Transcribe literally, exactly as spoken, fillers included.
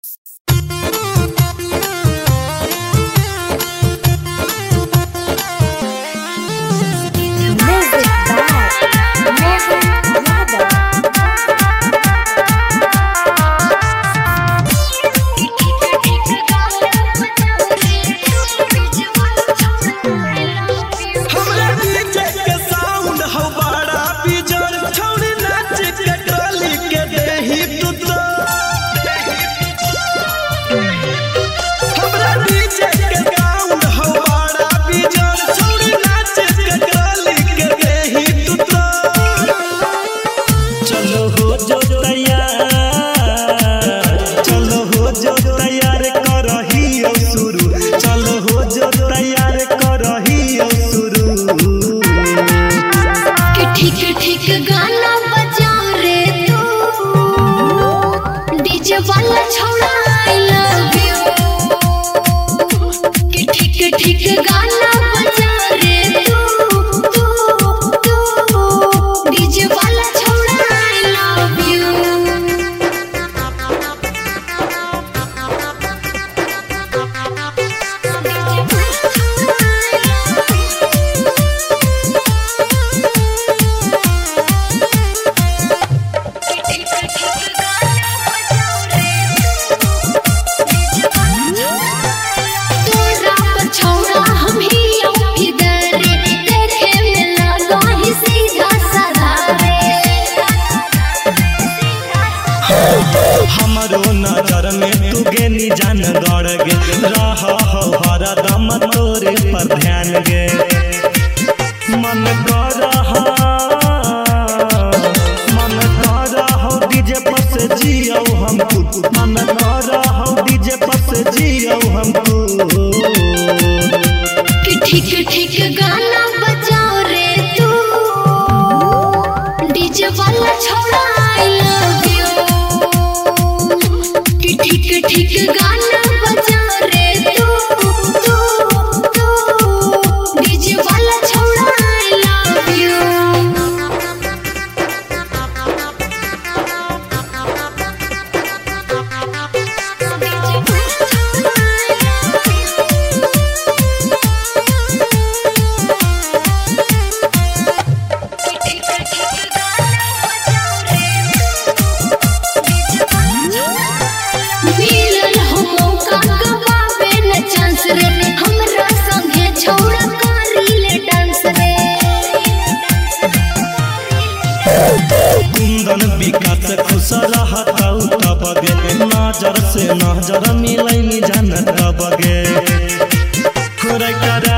हमरो नजर में तू गेनी जान गड़ गे रह हरदम तोरे पर ध्यान गे मन कर मन कर डीजे पर से जियो हम मन कर डीजे पर से जियो हम कि ठीक ठीक गाना बजाओ रे तू डीजे वाला छोड़ा आई लव यू कि ठीक ठीक गाना बजाओ रे तू तू तू डीजे वाला छोड़ा आई लव यू कुंदन विकास खुश रहता तब गे नजर से नजर मिलैनी जान तब गे